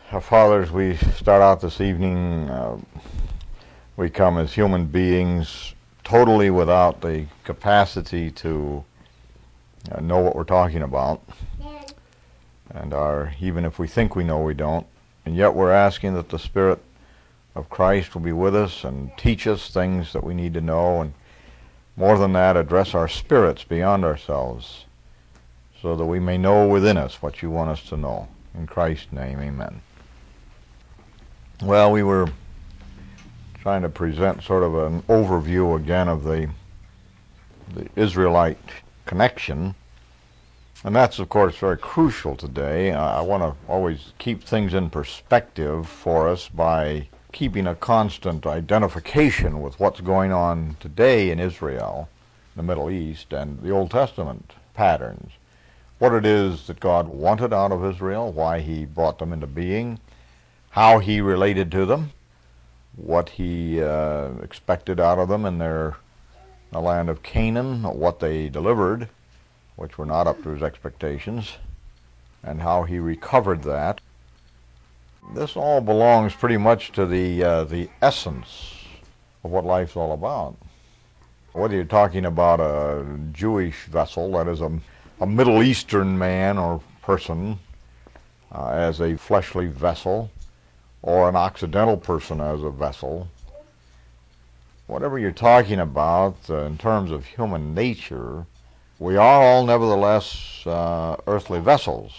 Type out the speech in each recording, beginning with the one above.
Fathers, we start out this evening, we come as human beings totally without the capacity to know what we're talking about. And even if we think we know, we don't. And yet we're asking that the Spirit of Christ will be with us and teach us things that we need to know, and more than that, address our spirits beyond ourselves, so that we may know within us what you want us to know. In Christ's name, amen. Well, we were trying to present sort of an overview again of the Israelite connection, and that's of course very crucial today. I want to always keep things in perspective for us by keeping a constant identification with what's going on today in Israel, the Middle East, and the Old Testament patterns. What it is that God wanted out of Israel, why he brought them into being, how he related to them, what he expected out of them in the land of Canaan, what they delivered, which were not up to his expectations, and how he recovered that. This all belongs pretty much to the essence of what life's all about. Whether you're talking about a Jewish vessel, that is a Middle Eastern man or person as a fleshly vessel, or an Occidental person as a vessel, whatever you're talking about in terms of human nature, we are all nevertheless earthly vessels.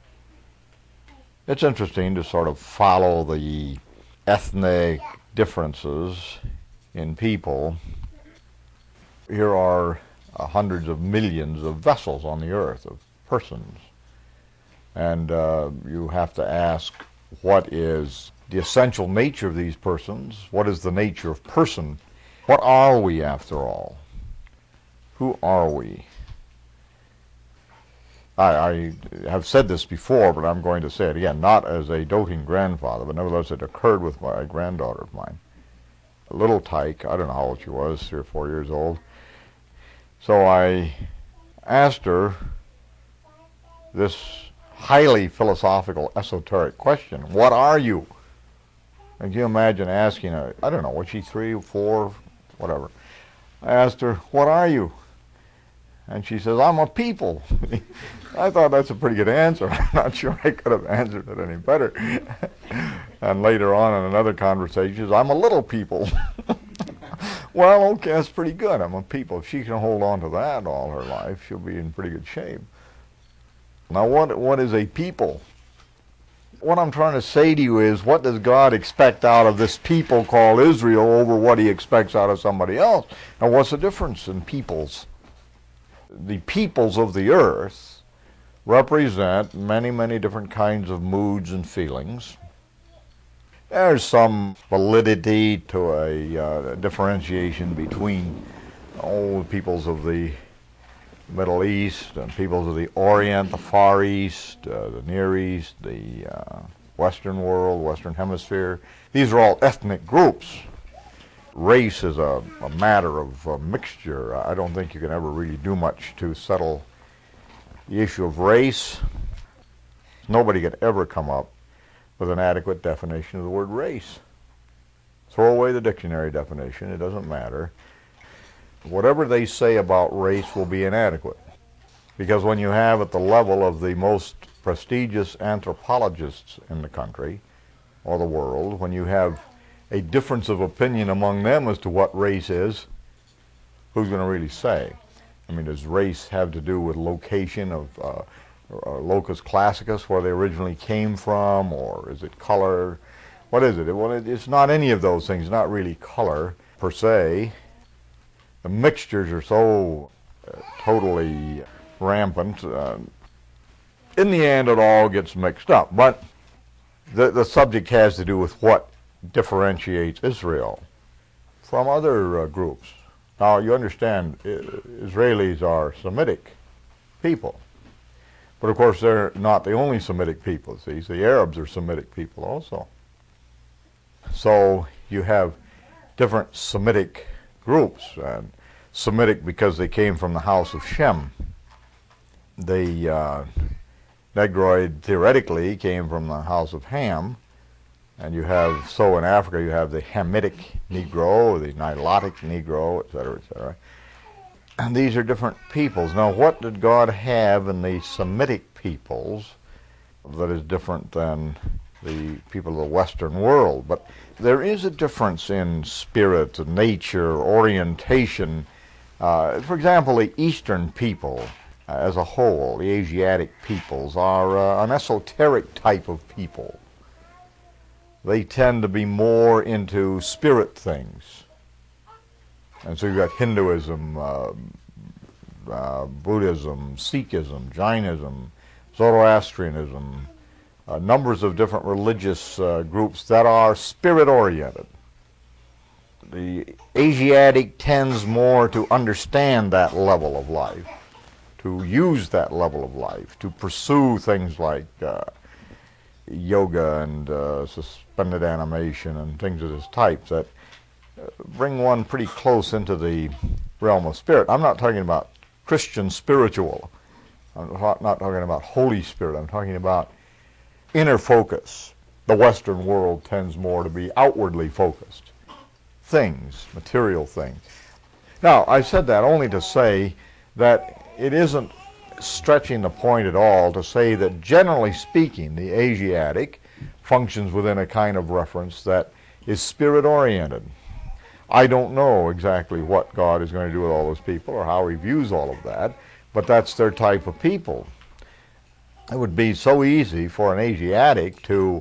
It's interesting to sort of follow the ethnic differences in people. Here are hundreds of millions of vessels on the earth, of persons. And you have to ask, what is the essential nature of these persons? What is the nature of person? What are we, after all? Who are we? I have said this before, but I'm going to say it again, not as a doting grandfather, but nevertheless it occurred with my granddaughter of mine. A little tyke, I don't know how old she was, 3 or 4 years old. So I asked her this highly philosophical, esoteric question: what are you? And can you imagine asking her, I don't know, was she 3 or 4, whatever. I asked her, what are you? And she says, I'm a people. I thought that's a pretty good answer. I'm not sure I could have answered it any better. And later on in another conversation, she says, I'm a little people. Well, okay, that's pretty good. I'm a people. If she can hold on to that all her life, she'll be in pretty good shape. Now, what is a people? What I'm trying to say to you is, what does God expect out of this people called Israel over what he expects out of somebody else? Now, what's the difference in peoples? The peoples of the earth represent many, many different kinds of moods and feelings. There's some validity to a differentiation between the peoples of the Middle East and peoples of the Orient, the Far East, the Near East, the Western world, Western Hemisphere. These are all ethnic groups. Race is a matter of mixture. I don't think you can ever really do much to settle the issue of race. Nobody could ever come up with an adequate definition of the word race. Throw away the dictionary definition, it doesn't matter. Whatever they say about race will be inadequate, because when you have at the level of the most prestigious anthropologists in the country or the world, when you have a difference of opinion among them as to what race is, who's going to really say? I mean, does race have to do with location of locus classicus, where they originally came from, or is it color? What is it? Well, it's not any of those things. It's not really color per se. The mixtures are so totally rampant. In the end, it all gets mixed up. But the subject has to do with what differentiates Israel from other groups. Now, you understand, Israelis are Semitic people. But of course, they're not the only Semitic people. See, the Arabs are Semitic people also. So you have different Semitic groups, and Semitic because they came from the house of Shem. They Negroid theoretically came from the house of Ham, and you have, so in Africa you have the Hamitic Negro, the Nilotic Negro, etc., etc. And these are different peoples. Now, what did God have in the Semitic peoples that is different than the people of the Western world? But there is a difference in spirit, nature, orientation. For example, the Eastern people as a whole, the Asiatic peoples, are an esoteric type of people. They tend to be more into spirit things. And so you've got Hinduism, Buddhism, Sikhism, Jainism, Zoroastrianism, numbers of different religious groups that are spirit-oriented. The Asiatic tends more to understand that level of life, to use that level of life, to pursue things like yoga and suspended animation and things of this type that bring one pretty close into the realm of spirit. I'm not talking about Christian spiritual. I'm not talking about Holy Spirit. I'm talking about inner focus. The Western world tends more to be outwardly focused. Things, material things. Now, I said that only to say that it isn't stretching the point at all to say that generally speaking, the Asiatic functions within a kind of reference that is spirit-oriented. I don't know exactly what God is going to do with all those people or how he views all of that, but that's their type of people. It would be so easy for an Asiatic to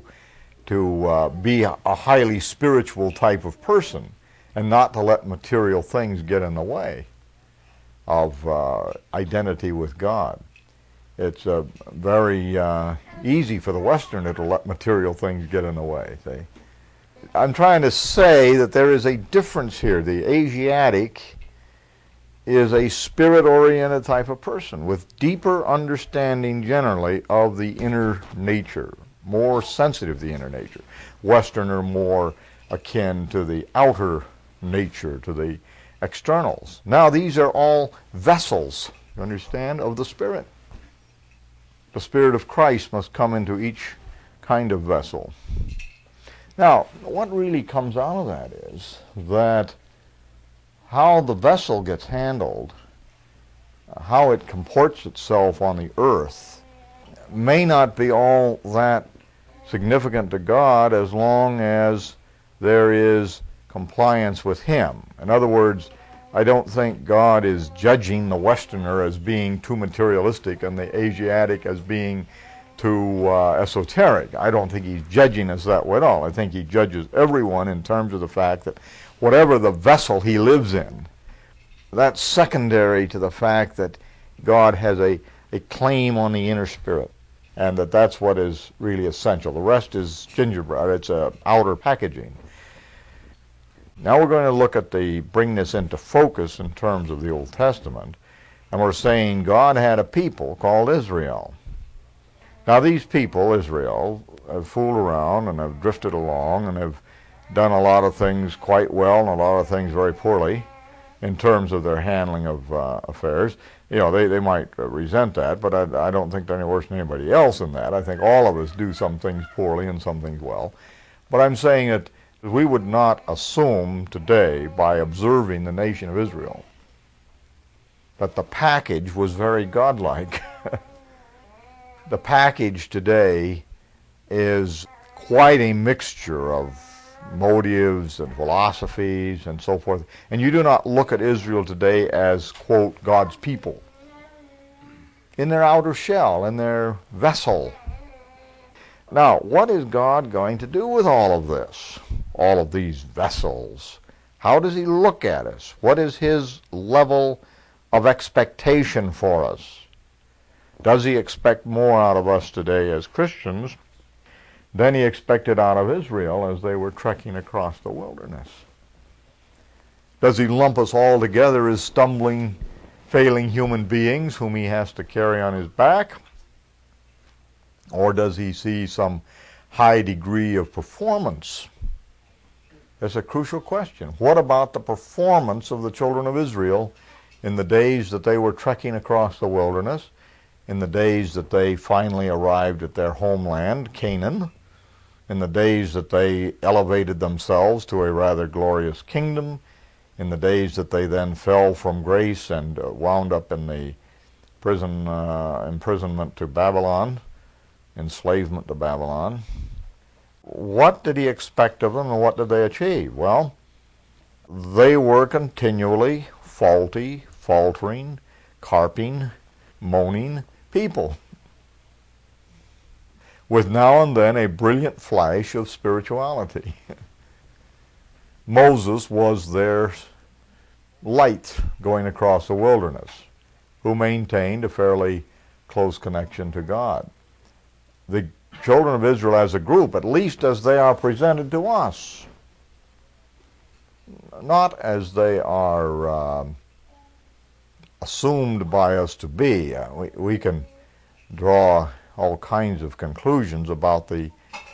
be a highly spiritual type of person and not to let material things get in the way of identity with God. It's very easy for the Westerner to let material things get in the way. See? I'm trying to say that there is a difference here. The Asiatic is a spirit-oriented type of person with deeper understanding generally of the inner nature, more sensitive to the inner nature. Westerner more akin to the outer nature, to the externals. Now these are all vessels, you understand, of the Spirit. The Spirit of Christ must come into each kind of vessel. Now, what really comes out of that is that how the vessel gets handled, how it comports itself on the earth, may not be all that significant to God as long as there is compliance with him. In other words, I don't think God is judging the Westerner as being too materialistic and the Asiatic as being too esoteric. I don't think he's judging us that way at all. I think he judges everyone in terms of the fact that whatever the vessel he lives in, that's secondary to the fact that God has a claim on the inner spirit, and that's what is really essential. The rest is gingerbread. It's outer packaging. Now we're going to look at bring this into focus in terms of the Old Testament, and we're saying God had a people called Israel. Now these people, Israel, have fooled around and have drifted along and have done a lot of things quite well and a lot of things very poorly in terms of their handling of affairs. You know, they might resent that, but I don't think they're any worse than anybody else in that. I think all of us do some things poorly and some things well. But I'm saying that we would not assume today, by observing the nation of Israel, that the package was very godlike. The package today is quite a mixture of motives and philosophies and so forth. And you do not look at Israel today as, quote, God's people. In their outer shell, in their vessel. Now, what is God going to do with all of this? All of these vessels? How does he look at us? What is his level of expectation for us? Does he expect more out of us today as Christians than he expected out of Israel as they were trekking across the wilderness? Does he lump us all together as stumbling, failing human beings whom he has to carry on his back? Or does he see some high degree of performance? That's a crucial question. What about the performance of the children of Israel in the days that they were trekking across the wilderness in the days that they finally arrived at their homeland, Canaan, in the days that they elevated themselves to a rather glorious kingdom, in the days that they then fell from grace and wound up in the imprisonment to Babylon, enslavement to Babylon. What did he expect of them, and what did they achieve? Well, they were continually faulty, faltering, carping, moaning people, with now and then a brilliant flash of spirituality. Moses was their light going across the wilderness, who maintained a fairly close connection to God. The children of Israel as a group, at least as they are presented to us, not as they are assumed by us to be. We can draw all kinds of conclusions about the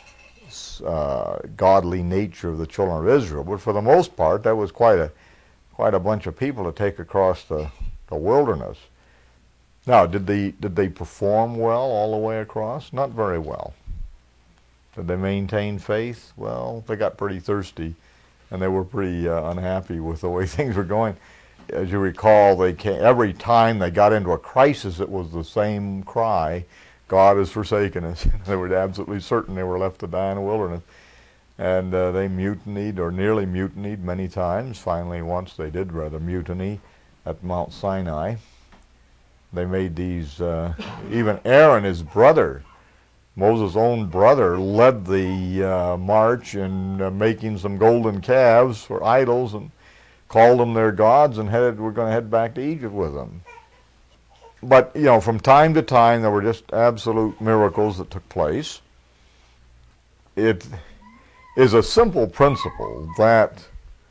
godly nature of the children of Israel, but for the most part, that was quite a bunch of people to take across the wilderness. Now, did they perform well all the way across? Not very well. Did they maintain faith? Well, they got pretty thirsty, and they were pretty unhappy with the way things were going. As you recall, every time they got into a crisis, it was the same cry: God has forsaken us. They were absolutely certain they were left to die in the wilderness. And they mutinied, or nearly mutinied, many times. Finally, once they did rather mutiny at Mount Sinai. They made these, even Aaron, his brother, Moses' own brother, led the march in making some golden calves for idols and called them their gods, and we're going to head back to Egypt with them. But, from time to time, there were just absolute miracles that took place. It is a simple principle that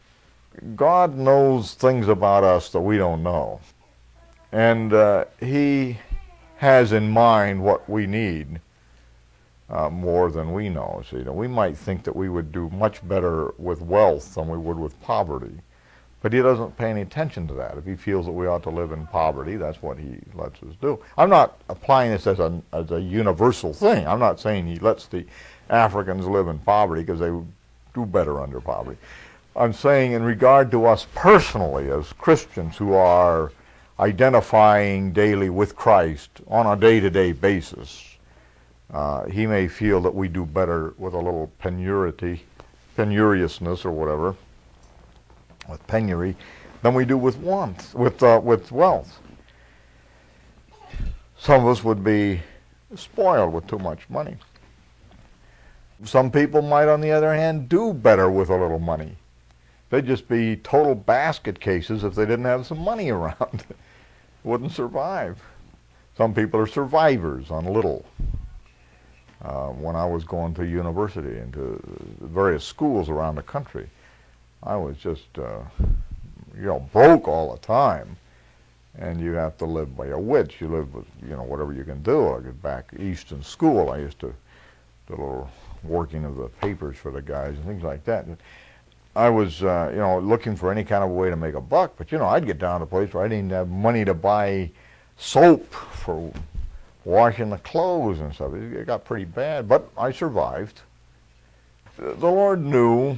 God knows things about us that we don't know. And he has in mind what we need more than we know. So, we might think that we would do much better with wealth than we would with poverty. But he doesn't pay any attention to that. If he feels that we ought to live in poverty, that's what he lets us do. I'm not applying this as a universal thing. I'm not saying he lets the Africans live in poverty because they do better under poverty. I'm saying in regard to us personally as Christians who are identifying daily with Christ on a day-to-day basis, he may feel that we do better with a little penuriousness or whatever, with penury, than we do with wealth. Some of us would be spoiled with too much money. Some people might, on the other hand, do better with a little money. They'd just be total basket cases if they didn't have some money around. Wouldn't survive. Some people are survivors on little. When I was going to university and to various schools around the country, I was just, broke all the time. And you have to live by your wits. You live with, whatever you can do. I get back east in school. I used to do a little working of the papers for the guys and things like that. I was, looking for any kind of way to make a buck. But, I'd get down to a place where I didn't have money to buy soap for washing the clothes and stuff. It got pretty bad, but I survived. The Lord knew.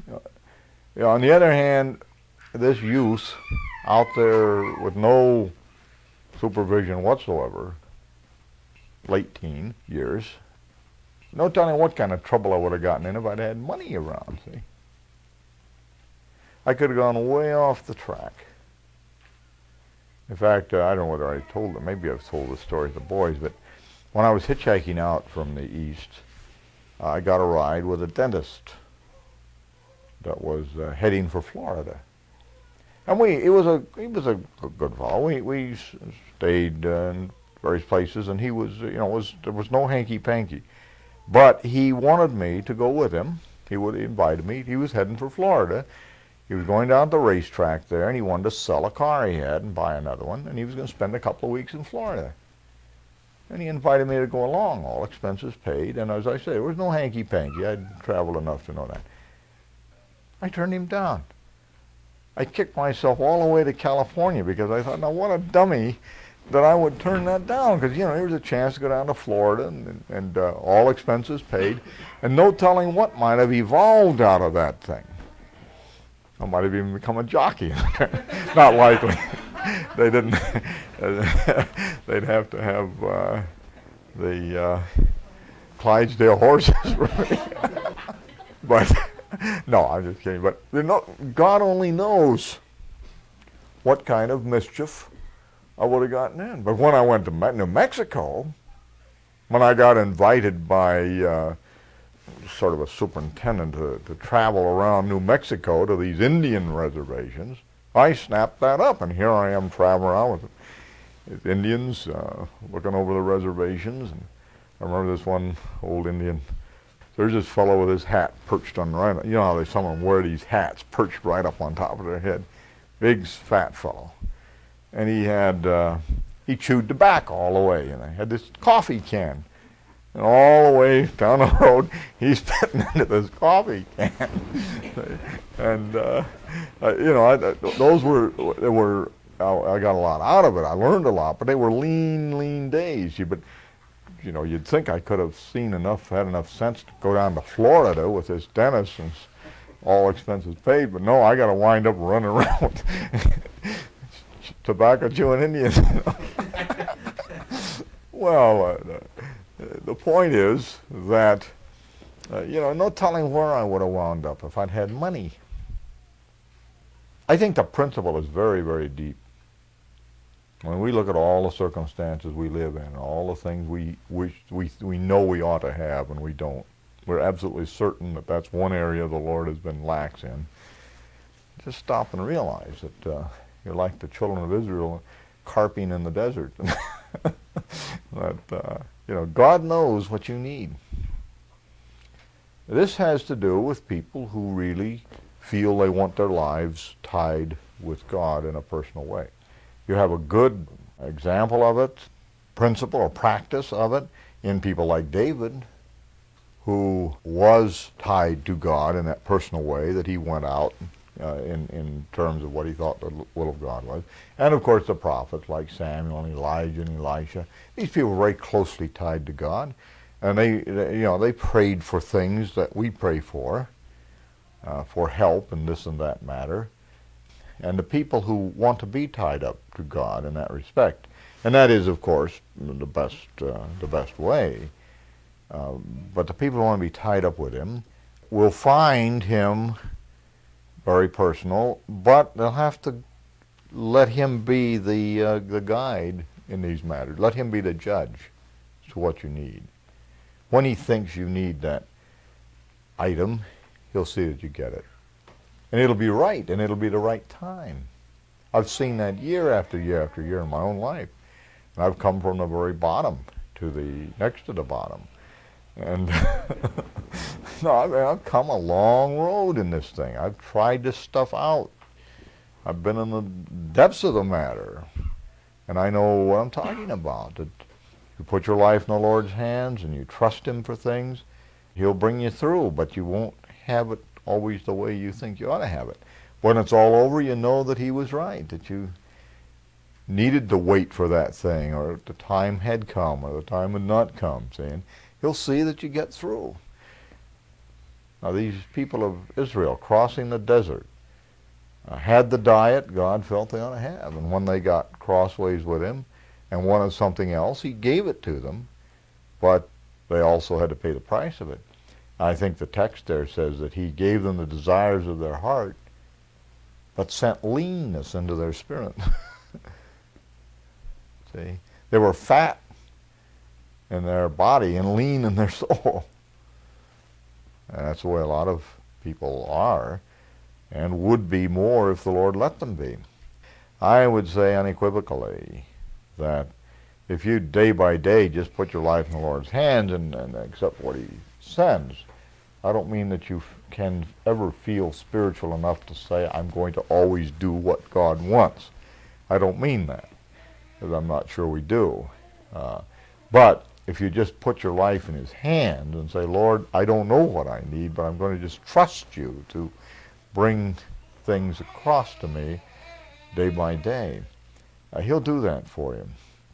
On the other hand, this youth out there with no supervision whatsoever, late teen years, no telling what kind of trouble I would have gotten in if I'd had money around, see. I could have gone way off the track. In fact, I don't know whether I told them, maybe I've told this story to the boys, but when I was hitchhiking out from the east, I got a ride with a dentist that was heading for Florida. And he was a good fellow. We stayed in various places, and he was, there was no hanky-panky. But he wanted me to go with him. He would invite me. He was heading for Florida. He was going down to the racetrack there, and he wanted to sell a car he had and buy another one, and he was going to spend a couple of weeks in Florida. And he invited me to go along, all expenses paid, and as I say, there was no hanky-panky. I'd traveled enough to know that. I turned him down. I kicked myself all the way to California because I thought, now what a dummy. that I would turn that down because, here's a chance to go down to Florida and all expenses paid, and no telling what might have evolved out of that thing. I might have even become a jockey. Not likely. They didn't. They'd have to have the Clydesdale horses. But no, I'm just kidding. But God only knows what kind of mischief I would have gotten in. But when I went to New Mexico, when I got invited by sort of a superintendent to travel around New Mexico to these Indian reservations, I snapped that up, and here I am traveling around with Indians, looking over the reservations. And I remember this one old Indian. There's this fellow with his hat perched on right. You know how someone wear these hats perched right up on top of their head. Big fat fellow, and he chewed tobacco all the way, and I had this coffee can. And all the way down the road, he's spitting into this coffee can. And, those were, I got a lot out of it. I learned a lot, but they were lean days. But, you'd think I could have had enough sense to go down to Florida with this dentist and all expenses paid. But no, I got to wind up running around tobacco chewing Indians. Well, the point is that, no telling where I would have wound up if I'd had money. I think the principle is very, very deep. When we look at all the circumstances we live in, all the things we know we ought to have and we don't, we're absolutely certain that that's one area the Lord has been lax in. Just stop and realize that you're like the children of Israel carping in the desert. That God knows what you need. This has to do with people who really feel they want their lives tied with God in a personal way. You have a good example of it, principle or practice of it, in people like David, who was tied to God in that personal way, that he went out in terms of what he thought the will of God was. And of course the prophets like Samuel and Elijah and Elisha. These people were very closely tied to God, and they prayed for things that we pray for help and this and that matter. And the people who want to be tied up to God in that respect, and that is of course the best way. But the people who want to be tied up with him will find him very personal, but they'll have to let him be the guide in these matters. Let him be the judge as to what you need. When he thinks you need that item, he'll see that you get it. And it'll be right, and it'll be the right time. I've seen that year after year after year in my own life. And I've come from the very bottom to the next to the bottom. And I've come a long road in this thing. I've tried this stuff out. I've been in the depths of the matter. And I know what I'm talking about. That you put your life in the Lord's hands and you trust him for things, he'll bring you through, but you won't have it always the way you think you ought to have it. When it's all over, you know that he was right, that you needed to wait for that thing, or the time had come, or the time had not come, saying, he'll see that you get through. Now these people of Israel crossing the desert had the diet God felt they ought to have, and when they got crossways with him and wanted something else, he gave it to them, but they also had to pay the price of it. I think the text there says that he gave them the desires of their heart, but sent leanness into their spirit. See, they were fat in their body and lean in their soul. And that's the way a lot of people are, and would be more if the Lord let them be. I would say unequivocally that if you day by day just put your life in the Lord's hands and accept what he sends, I don't mean that you can ever feel spiritual enough to say, I'm going to always do what God wants. I don't mean that, because I'm not sure we do. But if you just put your life in his hands and say, Lord, I don't know what I need, but I'm going to just trust you to bring things across to me day by day, he'll do that for you.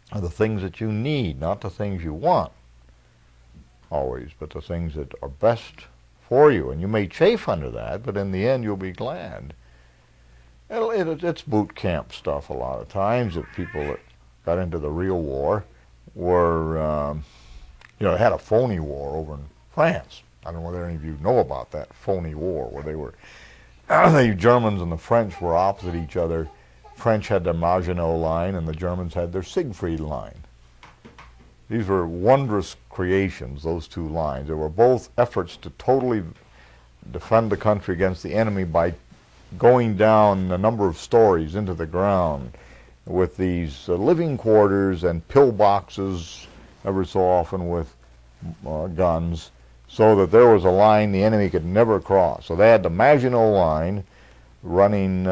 are the things that you need, not the things you want always, but the things that are best for you. And you may chafe under that, but in the end you'll be glad. It's boot camp stuff a lot of times. That people that got into the real war were, they had a phony war over in France. I don't know whether any of you know about that phony war where they were, the Germans and the French were opposite each other. French had their Maginot Line and the Germans had their Siegfried Line. These were wondrous creations, those two lines. They were both efforts to totally defend the country against the enemy by going down a number of stories into the ground with these living quarters and pillboxes every so often with guns, so that there was a line the enemy could never cross. So they had the Maginot Line running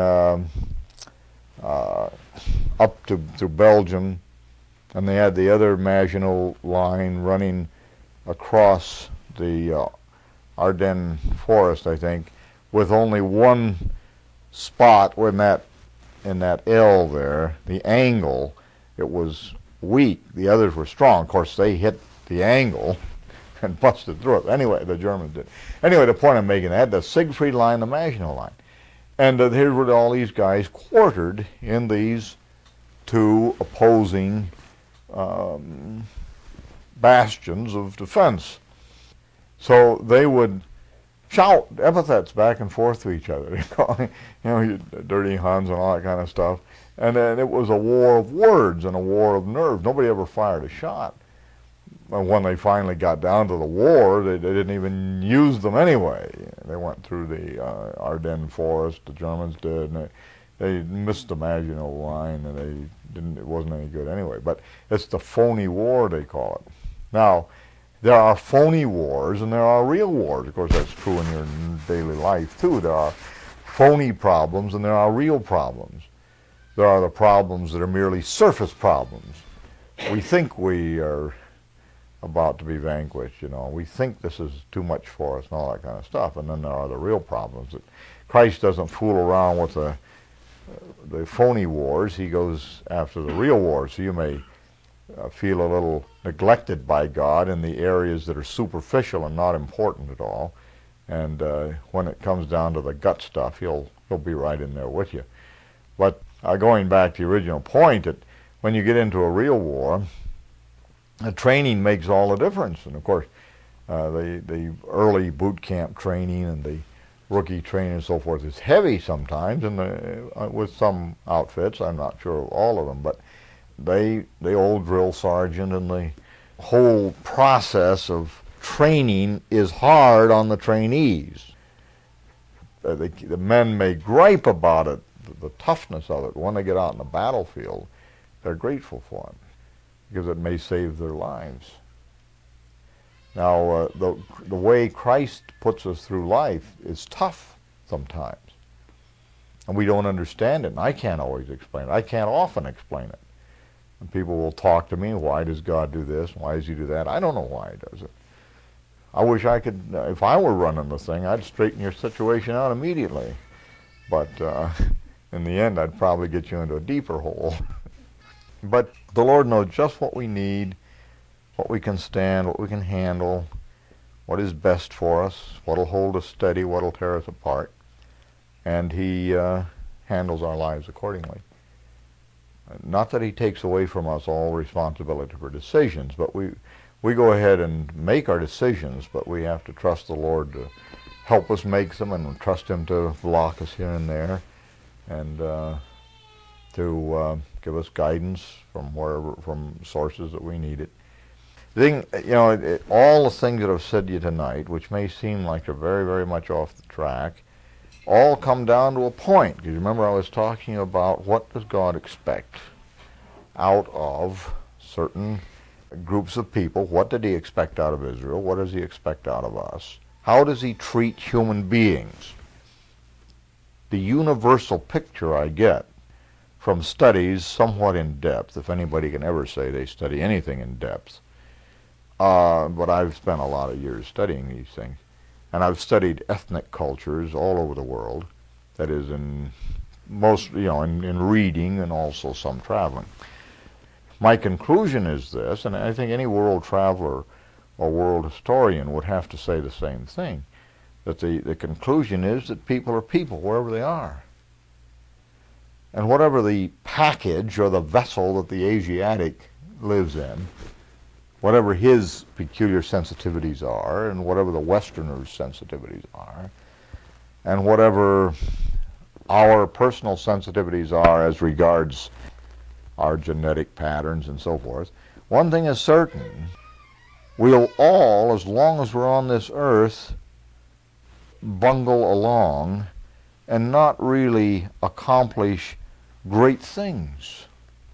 up to Belgium, and they had the other Maginot Line running across the Ardennes forest, I think, with only one spot in that L there, the angle, it was weak. The others were strong. Of course, they hit the angle and busted through it. Anyway, the Germans did. Anyway, the point I'm making, they had the Siegfried Line, the Maginot Line. And here were all these guys quartered in these two opposing bastions of defense. So they would shout epithets back and forth to each other, you dirty Huns and all that kind of stuff. And then it was a war of words and a war of nerves. Nobody ever fired a shot. And when they finally got down to the war, they didn't even use them anyway. They went through the Ardennes forest, the Germans did, and they missed the Maginot Line, and it wasn't any good anyway. But it's the phony war, they call it. Now, there are phony wars and there are real wars. Of course, that's true in your daily life, too. There are phony problems and there are real problems. There are the problems that are merely surface problems. We think we are about to be vanquished, We think this is too much for us and all that kind of stuff. And then there are the real problems. That Christ doesn't fool around with the phony wars. He goes after the real wars. So you may feel a little neglected by God in the areas that are superficial and not important at all. And when it comes down to the gut stuff, he'll be right in there with you. But going back to the original point, that when you get into a real war, the training makes all the difference. And of course, the early boot camp training and the rookie training and so forth is heavy sometimes, and with some outfits, I'm not sure of all of them, but the old drill sergeant and the whole process of training is hard on the trainees. The men may gripe about it, the toughness of it. When they get out in the battlefield, they're grateful for it, because it may save their lives. Now, the way Christ puts us through life is tough sometimes. And we don't understand it, and I can't always explain it. I can't often explain it. And people will talk to me, why does God do this? Why does he do that? I don't know why he does it. I wish I could, if I were running the thing, I'd straighten your situation out immediately. But in the end, I'd probably get you into a deeper hole. But the Lord knows just what we need, what we can stand, what we can handle, what is best for us, what will hold us steady, what will tear us apart. And he handles our lives accordingly. Not that he takes away from us all responsibility for decisions, but we go ahead and make our decisions, but we have to trust the Lord to help us make them, and trust him to block us here and there, and to give us guidance from sources that we need it. The thing, all the things that I've said to you tonight, which may seem like they're very, very much off the track, all come down to a point. Because remember, I was talking about what does God expect out of certain groups of people. What did he expect out of Israel? What does he expect out of us? How does he treat human beings? The universal picture I get from studies somewhat in depth, if anybody can ever say they study anything in depth, but I've spent a lot of years studying these things. And I've studied ethnic cultures all over the world, that is in most, in reading and also some traveling. My conclusion is this, and I think any world traveler or world historian would have to say the same thing, that the conclusion is that people are people wherever they are. And whatever the package or the vessel that the Asiatic lives in, whatever his peculiar sensitivities are, and whatever the Westerner's sensitivities are, and whatever our personal sensitivities are as regards our genetic patterns and so forth, one thing is certain: we'll all, as long as we're on this earth, bungle along and not really accomplish great things.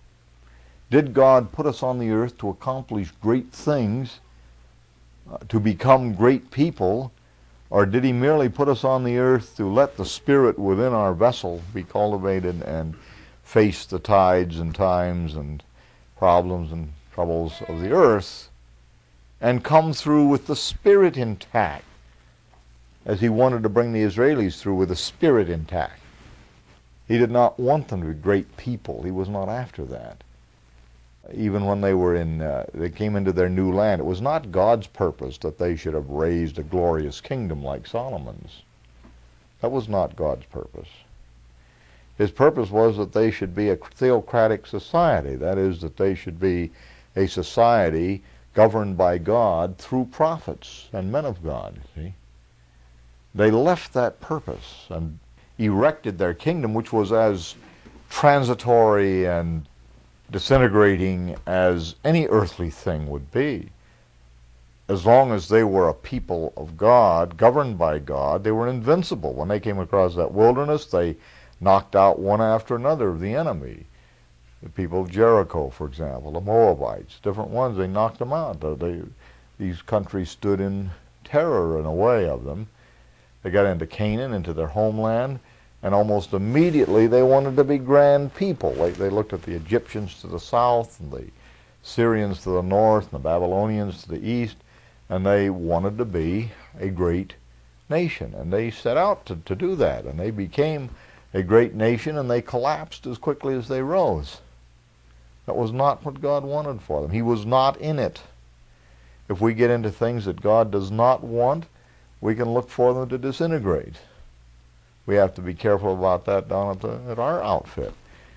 Did God put us on the earth to accomplish great things, to become great people, or did he merely put us on the earth to let the spirit within our vessel be cultivated and face the tides and times and problems and troubles of the earth and come through with the spirit intact, as he wanted to bring the Israelis through with the spirit intact? He did not want them to be great people. He was not after that. Even when they came into their new land, it was not God's purpose that they should have raised a glorious kingdom like Solomon's. That was not God's purpose. His purpose was that they should be a theocratic society. That is, that they should be a society governed by God through prophets and men of God. See? They left that purpose and erected their kingdom, which was as transitory and disintegrating as any earthly thing would be. As long as they were a people of God, governed by God, they were invincible. When they came across that wilderness, they knocked out one after another of the enemy. The people of Jericho, for example, the Moabites, different ones, they knocked them out. These countries stood in terror in a way of them. They got into Canaan, into their homeland, and almost immediately they wanted to be grand people. They looked at the Egyptians to the south, and the Syrians to the north, and the Babylonians to the east, and they wanted to be a great nation. And they set out to do that, and they became a great nation, and they collapsed as quickly as they rose. That was not what God wanted for them. He was not in it. If we get into things that God does not want, we can look for them to disintegrate. We have to be careful about that down at our outfit.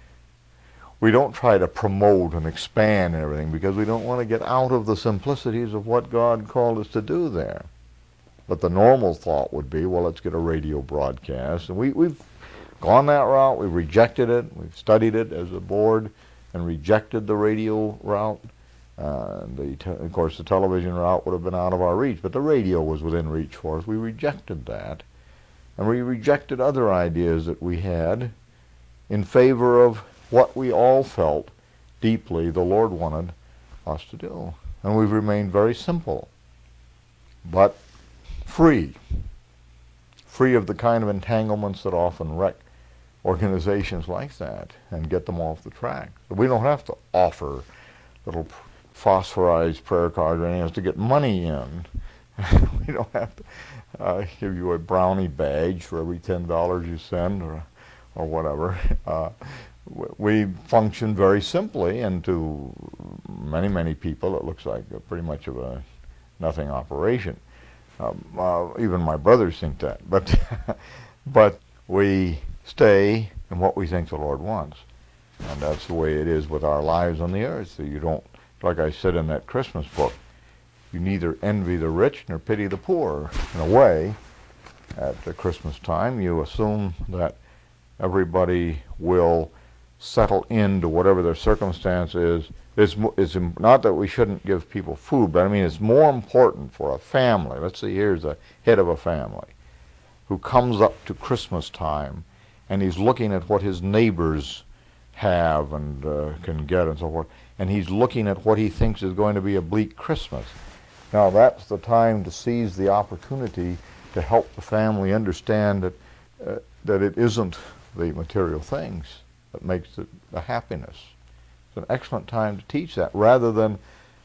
We don't try to promote and expand and everything because we don't want to get out of the simplicities of what God called us to do there. But the normal thought would be, well, let's get a radio broadcast. And we've gone that route. We've rejected it. We've studied it as a board and rejected the radio route. Of course, the television route would have been out of our reach, but the radio was within reach for us. We rejected that. And we rejected other ideas that we had in favor of what we all felt deeply the Lord wanted us to do. And we've remained very simple, but free of the kind of entanglements that often wreck organizations like that and get them off the track. So we don't have to offer little phosphorized prayer cards or anything else to get money in. We don't have to give you a brownie badge for every $10 you send or whatever. We function very simply, and to many, many people it looks like pretty much of a nothing operation. Even my brothers think that. But we stay in what we think the Lord wants. And that's the way it is with our lives on the earth. So you don't, like I said in that Christmas book, you neither envy the rich nor pity the poor. In a way, at the Christmas time, you assume that everybody will settle into whatever their circumstance is. It's not that we shouldn't give people food, but I mean it's more important for a family. Let's see, here's the head of a family who comes up to Christmas time and he's looking at what his neighbors have and can get and so forth, and he's looking at what he thinks is going to be a bleak Christmas. Now that's the time to seize the opportunity to help the family understand that it isn't the material things that makes it a happiness. It's an excellent time to teach that, rather than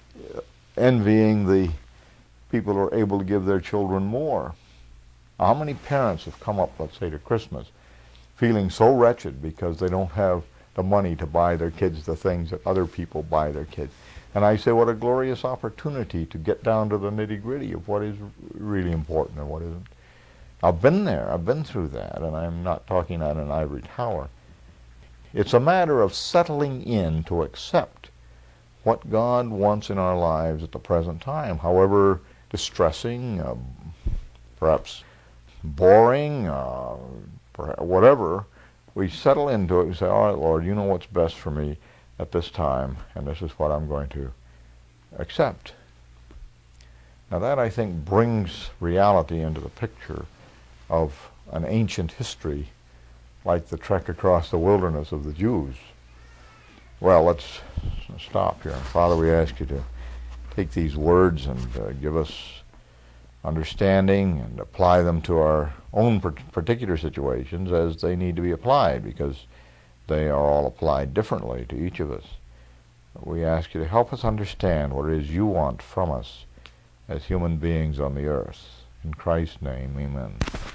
envying the people who are able to give their children more. How many parents have come up, let's say, to Christmas, feeling so wretched because they don't have the money to buy their kids the things that other people buy their kids. And I say, what a glorious opportunity to get down to the nitty-gritty of what is really important and what isn't. I've been there. I've been through that, and I'm not talking on an ivory tower. It's a matter of settling in to accept what God wants in our lives at the present time, however distressing, perhaps boring, whatever. We settle into it and say, all right, Lord, you know what's best for me at this time, and this is what I'm going to accept. Now that, I think, brings reality into the picture of an ancient history like the trek across the wilderness of the Jews. Well, let's stop here. Father, we ask you to take these words and give us understanding and apply them to our own particular situations as they need to be applied, because they are all applied differently to each of us. We ask you to help us understand what it is you want from us as human beings on the earth. In Christ's name, amen.